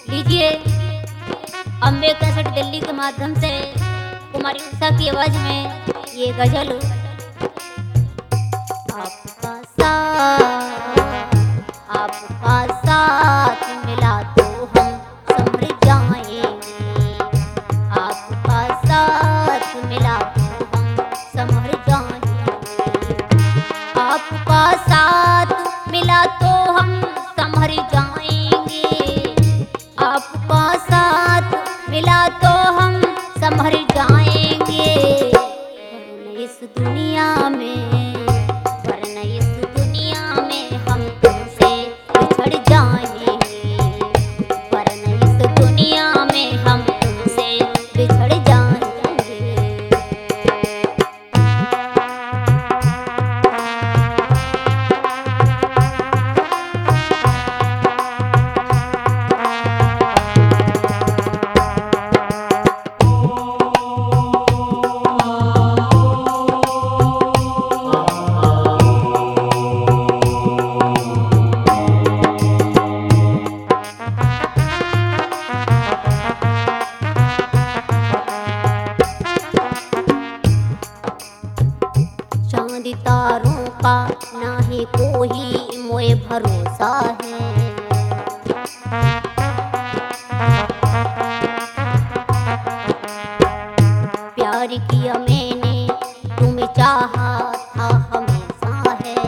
लीजिए अम्बे कैसेट दिल्ली के माध्यम से कुमारी उषा की आवाज में ये गजल आपका साथ मिला तो हम संभल जाएंगे। आपका साथ मिला तो हम संभल जाएंगे। आपका साथ मिला तो हम संभल जाएंगे। आपका साथ मिला तो हम संभल जाएंगे। वरना इस दुनिया में हम तुमसे बिछड़ जाएंगे। वरना इस दुनिया में हम तुमसे बिछड़ जाएंगे। चांद तारों का नाही कोई मोए भरोसा है। प्यार किया मैंने तुम्हें चाहा था हमेशा है।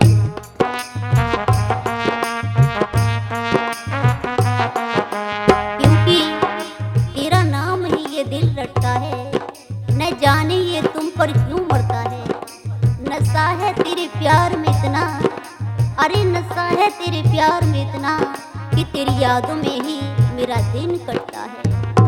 क्योंकि तेरा नाम ही ये दिल रटता है। न जाने ये तुम पर क्यों मरता है। नशा है तेरे प्यार में इतना, अरे नशा है तेरे प्यार में इतना कि तेरी यादों में ही मेरा दिन कटता है।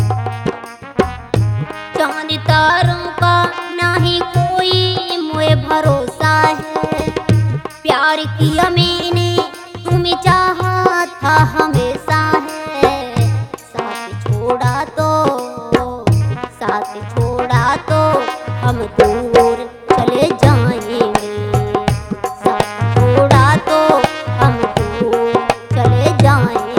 चांद तारों का नाही कोई मोए भरोसा है। प्यार किया मैंने तुम्हें चाहा था हमेशा है। साथ छोड़ा तो हम दूर चले जाएंगे। साथ छोड़ा तो हम दूर चले जाएंगे।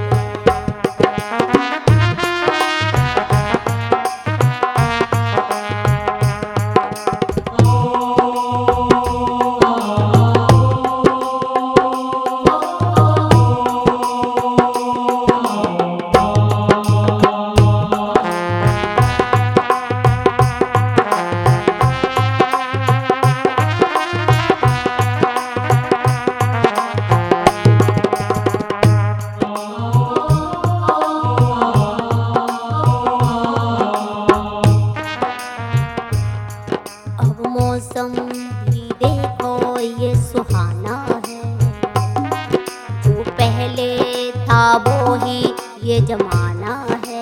अब मौसम भी देखो ये सुहाना है। जो पहले था वो ही ये जमाना है।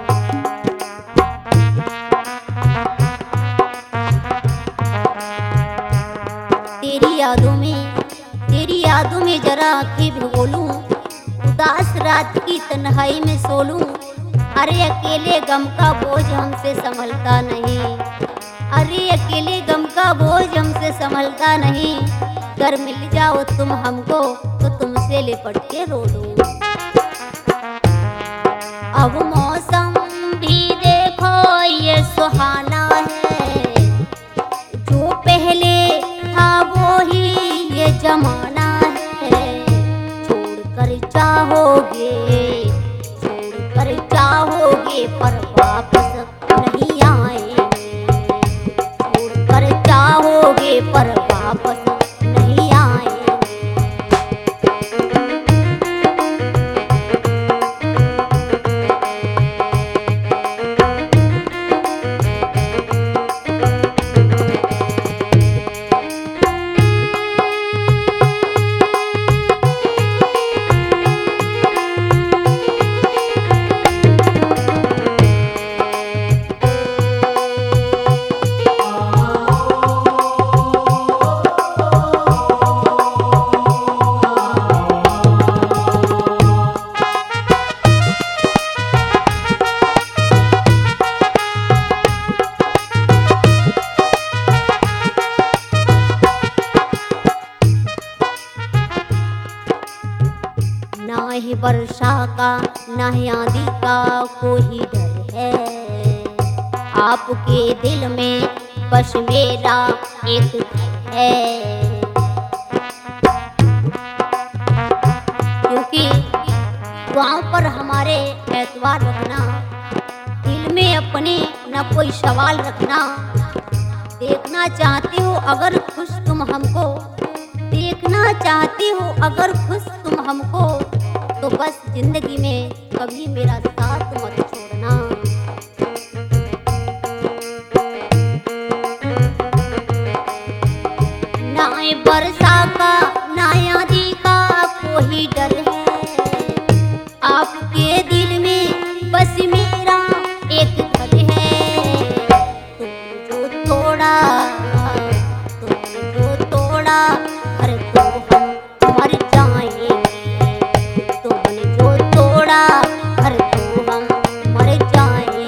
तेरी यादों में जरा आँखें भिगो लूं। उदास रात की तन्हाई में सो लूं। अरे अकेले गम का बोझ हमसे संभलता नहीं। अरे अकेले गम का बोझ हमसे संभलता नहीं। अगर मिल जाओ तुम हमको तो तुमसे लिपट के रो लूं। अब मौसम भी देखो ये सुहाना है। जो पहले था वो ही ये जमाना है। छोड़ कर चाहोगे पर वापस नहीं आएंगे। छोड़ कर चाहोगे पर वापस नहीं आएंगे। वर्षा का ना आंधी का कोई डर है, आपके दिल में बस मेरा एक घर है। क्योंकि गाँव पर हमारे एतवार रखना, दिल में अपने न कोई सवाल रखना। देखना चाहती हो अगर खुश तुम हमको, देखना चाहती हो अगर खुश तुम हमको, तो बस जिंदगी में कभी मेरा साथ मत छोड़ना। ना वर्षा का ना आंधी का कोई डर है, आपके दिल में बस मेरा एक घर है। तुमने जो तोड़ा घर तो हम मर जाएंगे, तुमने जो तोड़ा घर तो हम मर जाएंगे।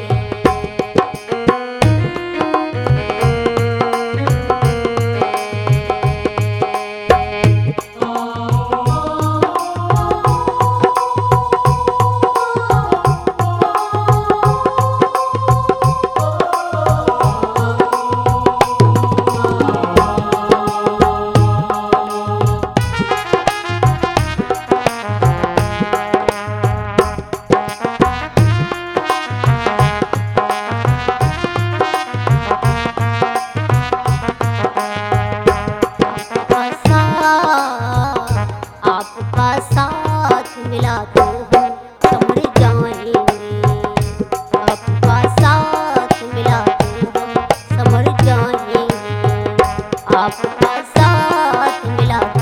आपका साथ मिला तो हम समझ जाएंगे, आपका साथ मिला तो हम समझ जाएंगे, आपका साथ मिला